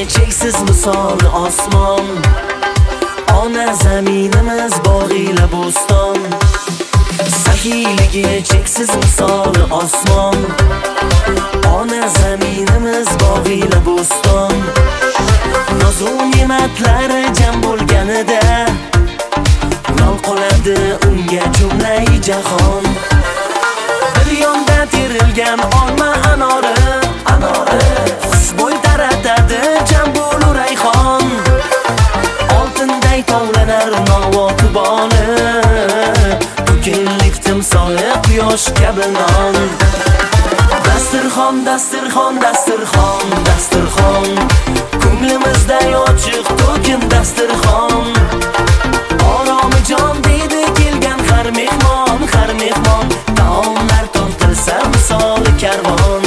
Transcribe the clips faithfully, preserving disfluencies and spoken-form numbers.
cheksiz misol osmon, ona zaminimiz bog'ila bo'ston. Saxiyligi cheksiz misol osmon, ona zaminimiz bog'ila bo'ston. Nozu ne'matlari jam bo'lganida lol qoladi unga jumlai jahon. Bir yonda terilgan olma anori, anori xushbo'y taratadi jam bo'lu rayhon. Oltinday tovlanar Navo tuboni, bugunlik timsoli quyosh kabi non. Dasturxon, dasturxon, dasturxon, dasturxon, ko'nglimizda ochiq to'kin dasturxon. Oromi jon deydi kelgan har mehmon, har mehmon, taomlar tortilsa misoli karvon.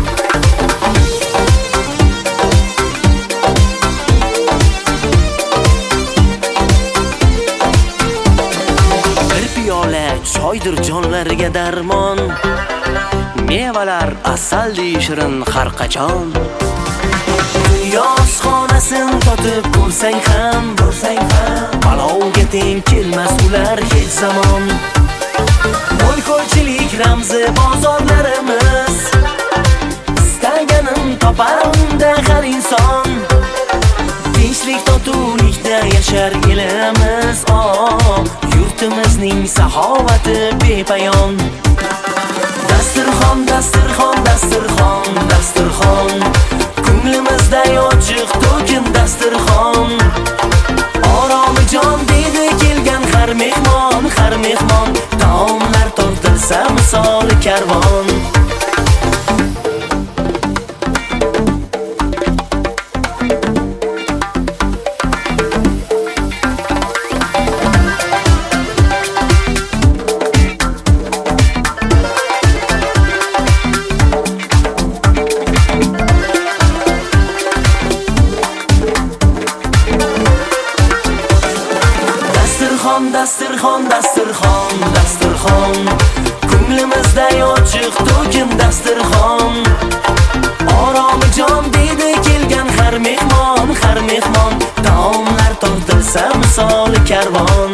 Bir piyola choydir jonlariga darmon, mevalar asalli shirin har qachon. Yoz xonasin totib ko'rsang ham, ko'rsang ham palovga teng kelmas ular hech zamon. Mo'l-ko'lchilik ramzi bozorlarimiz, istaganim topar unda har inson. Tinchlik totuvlikda yashar elimiz, oh, yurtimizning saxovati bepayon. Dasturxon, dasturxon, dasturxon, dasturxon, ko'nglimizda ochiq to'kin dasturxon. Oromi jon deydi kelgan har mehmon, har mehmon, taomlar tortilsa misoli karvon. Dasturxon, dasturxon, dasturxon, ko'nglimizda ochiq to'kin dasturxon. Oromi jon deydi kelgan har mehmon, har mehmon, taomlar tortilsa misoli karvon.